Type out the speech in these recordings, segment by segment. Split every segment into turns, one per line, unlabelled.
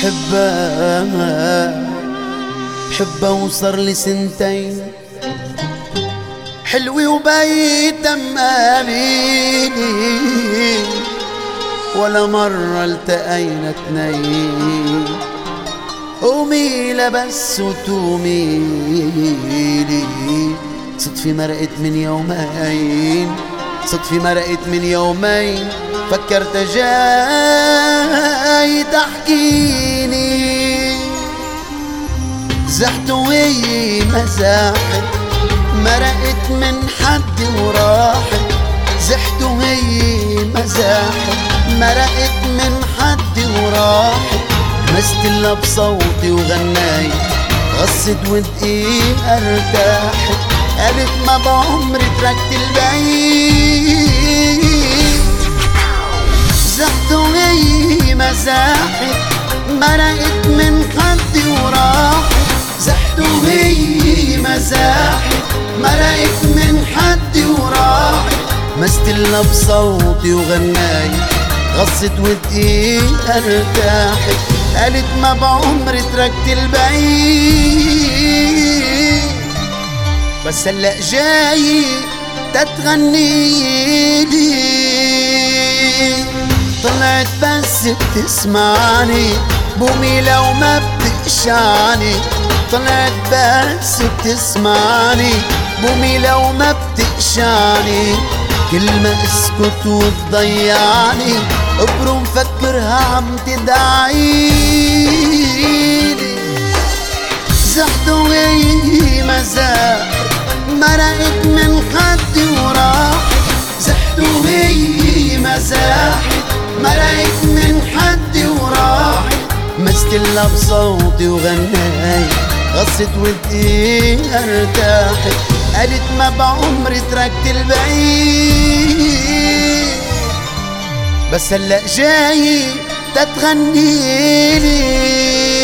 بحبها وصار لي سنتين، حلوة وبيت دم أميني، ولا مرة التقينا اتنين. قومي بس وتوميلي، صدفي مرقت من يومين، صدفي مرقت من يومين، فكرت جاي تحكيني. زحت وهي مزاحت، مرقت من حد وراحت. زحت وهي مزاحت، مرقت من حد وراحت. مستلها بصوتي وغنايت، غصت ودقيقة ارتاحت. قالت ما بعمري تركت البعيد. زحت وهي مزاحت، مرقت من حد وراحت. زحت وهي مزاحت، مرقت من حد وراحت. مستلها بصوتي وغنايت، غصت ودقيقة ارتاحت. قالت ما بعمري تركت البعيد، بس هلأ جاي تتغنيلي. طلعت بس بتسمعني، بومي لو ما بتقشعني. طلعت بس بتسمعني، بومي لو ما بتقشعني. كل ما اسكت وتضيعني، ابرو مفكرها عم تدعيلي. زحت وهي مزاحت، مرقت من حد وراحت. زحت وهي مزاحت، مرقت من حد وراحت. مستلها بصوتي وغنايت، غصت ودقيقة ارتاحت. قالت ما بعمري تركت البعيد، بس هلأ جاي تتغنيلي.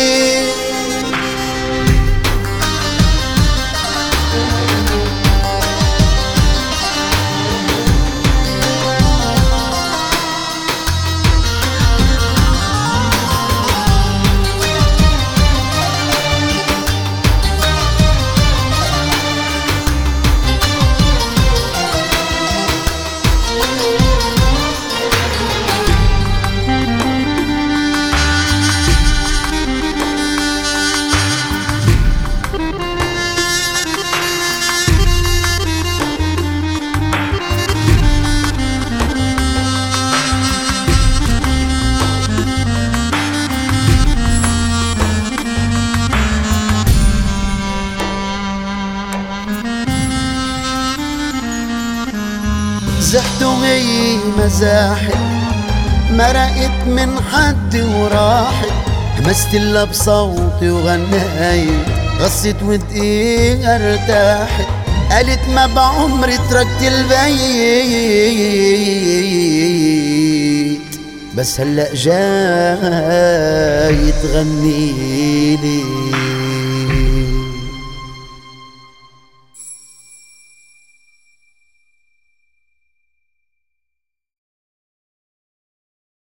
زحت وهي مزاحت، مرقت من حد وراحت. مستلها بصوتي وغنايت، غصت ودقيقة ارتاحت. قالت ما بعمري تركت البيت، بس هلأ جاي تغنيلي.